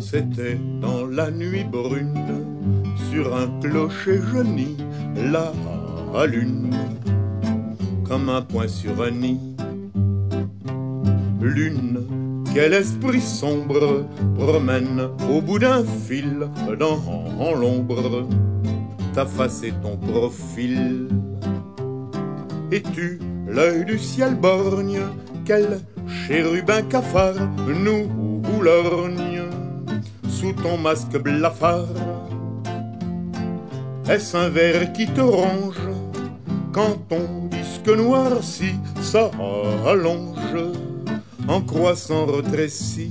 C'était dans la nuit brune, sur un clocher jauni, la lune, comme un point sur un nid. Lune, quel esprit sombre promène au bout d'un fil dans l'ombre ta face et ton profil. Es-tu l'œil du ciel borgne, quel chérubin cafard nous lorgne sous ton masque blafard? Est-ce un ver qui te ronge quand ton disque noirci s'allonge en croissant rétréci?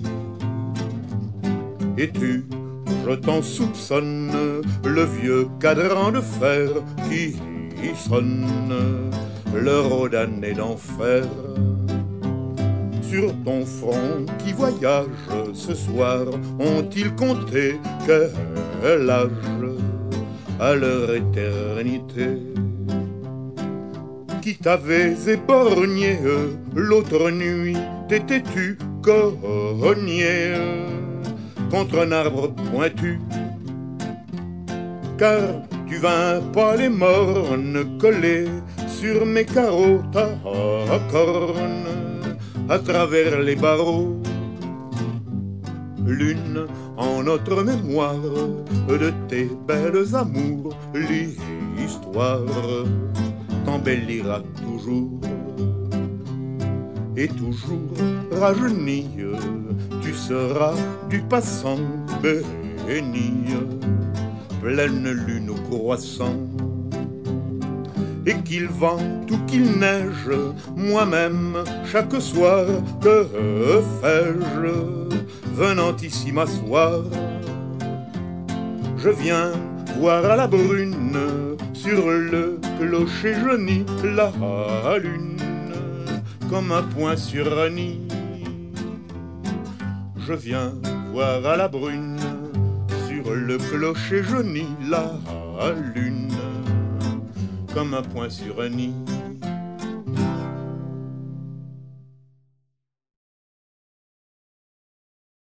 Et-tu, je t'en soupçonne, le vieux cadran de fer qui sonne l'heure d'année d'enfer? Sur ton front qui voyage ce soir, ont-ils compté quel âge à leur éternité? Qui t'avais éborgné l'autre nuit, t'étais-tu cogné contre un arbre pointu? Car tu vins pas les mornes coller sur mes carreaux ta corne à travers les barreaux. Lune, en notre mémoire de tes belles amours, l'histoire t'embellira toujours. Et toujours rajeuni, tu seras du passant béni, pleine lune au croissant. Et qu'il vente ou qu'il neige, moi-même, chaque soir, que fais-je, venant ici m'asseoir? Je viens voir à la brune, sur le clocher jauni, la lune, comme un point sur un nid. Je viens voir à la brune, sur le clocher jauni, la lune, comme un point sur un nid.